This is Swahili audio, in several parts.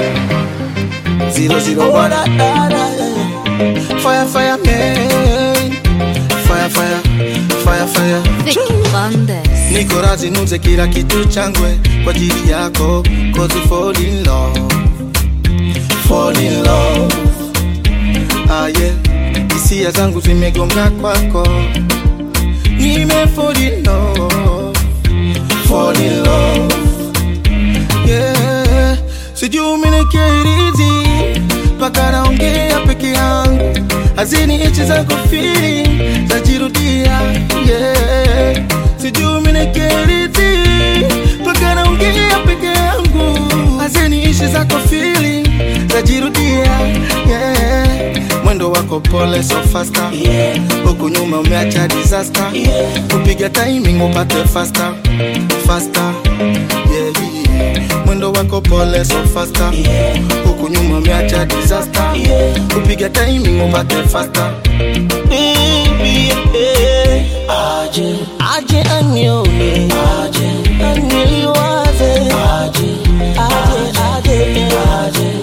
001. Fire, fire, man. Fire, fire, fire, fire. Vicky Bandes. Niko razi nuze kila kitu changwe kwa ajili yako, cause we fall in love. Fall in love. Ah yeah. Hisia zangu zimegonga kwako. Nime fall in love. Fall in love. Yeah. Sijui umenikirizi paka naongea peke yangu. Hazini ichi zako feeling zajirudia. Yeah. Sijui umenikirizi paka naongea peke yangu. Hazini ichi zako feeling zajirudia. Yeah. Mwendo wako pole so faster. Yeah. Huku nyuma umeacha disaster. Yeah. Kupiga timing upate faster. Faster. Yeah, yeah. Mwendo wako pole so faster. Yeah. Huku nyuma umeacha disaster. Yeah. Kupiga timing upate faster. Baby, yeah. Aje, aje anione. Aje, aniliwaze. Aje, aje, aje, aje.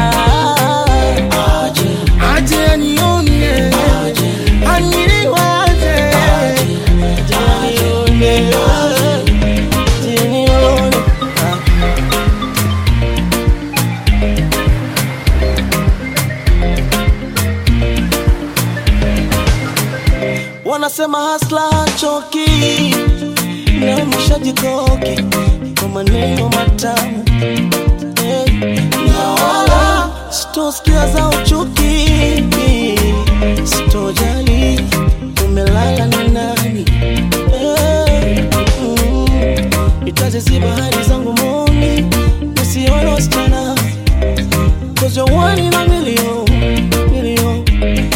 Aje, aje anione. Aje, aniliwaze. Aje, anione. Wanasema hasla hachoki, na mshajikoki kwa maneno matamu. Na wala sitosikia za uchuki, sitojali umelala ni nani. Itaziziba hadi zangu moni, nisione wasichana, cause you're one in a million, million.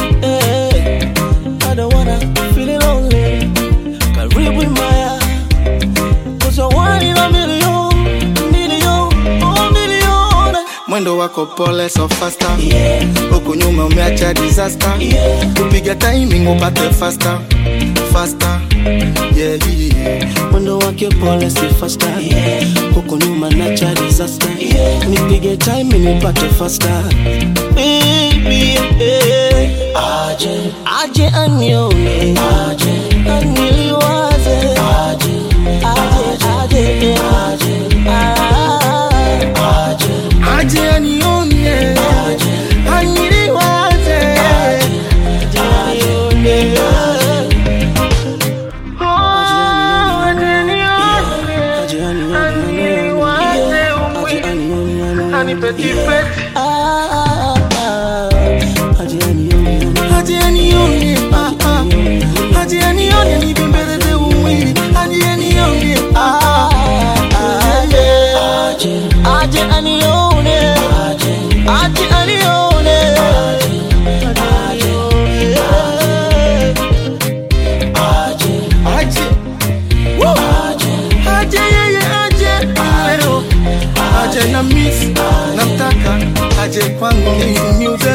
I don't wanna feel it lonely. Karibu imaya, cause you're one in a million, million, oh million. Mwendo wako pole so faster. Yeah. Huku nyuma umeacha disaster. Yeah. Kupiga timing upate faster. Faster. Yeah, yeah. Mwendo wako pole so faster. Yeah. Huku nyuma nacha disaster. Yeah. Nipige timing upate faster. Baby, yeah. Aje, aje anione. Aje, aniliwaze. Aje, aje, aje, aje. Aje, aje anione. Aje, aniliwaze. Aje, anione. Aje anione. Aje anione. Ani petit petit. Aje anione, aje anione ni bembeleze umwili. Aje anione, aje anione, aje anione, aje na miss namtaka aje kwangu ni music.